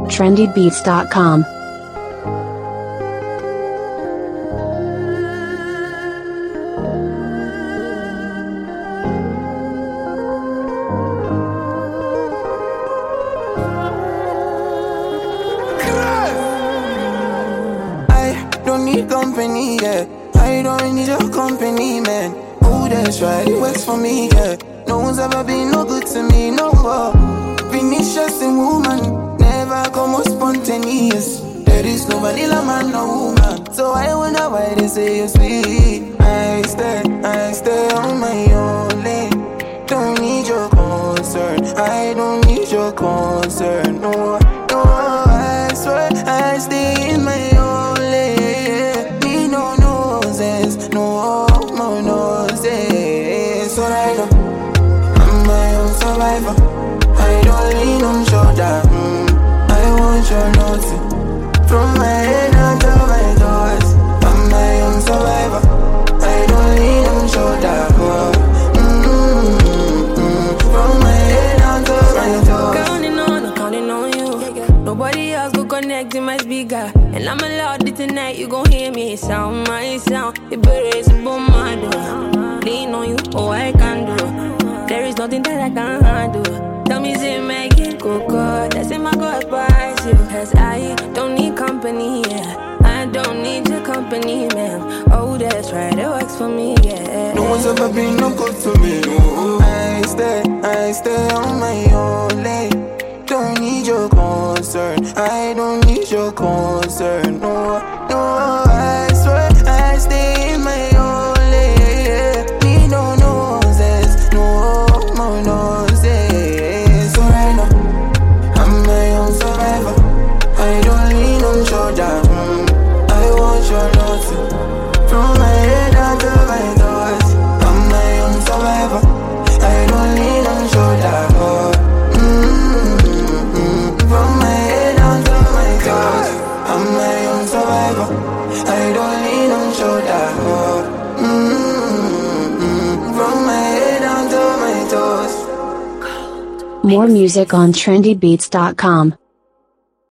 trendybeats.com. Company, yeah. I don't need your company, man. Oh, that's right, it works for me, yeah. No one's ever been no good to me, no more. Vinicius and woman, never come out spontaneous. There is no vanilla man, no woman. So I wonder why they say you're sweet. I stay on my own lane. Don't need your concern, I don't need your concern, no, no. I swear I stay in my own lane. No more noses. So I know I'm my own survivor. I don't lean on shoulder. I want your notes from my head down to my toes. I'm my own survivor. I don't lean on shoulder. From my head down to my toes. Counting on you. Nobody else go connect to my speaker. And I'm allowed it tonight, you gon' hear me sound my sound. It better is above my door. Lean on you, oh I can do. There is nothing that I can't handle. Tell me say make it go good. That's in my God price you. Cause I don't need company, yeah. I don't need your company, man. Oh that's right, it works for me, yeah. No one's ever been no good to me, no. I stay on my own lane. Don't need your concern, I don't need your concern, no, no. I swear I stay in my own lane. Need no noses, no more noses. So right now, I'm my own survivor. I don't lean on shoulder. I want your notes from my head down to my toes. I'm my own survivor. I don't lean on shoulder. From my head down to my toes. I'm my own survivor. I don't lean on shoulder. From my head down to my toes. More music on trendybeats.com.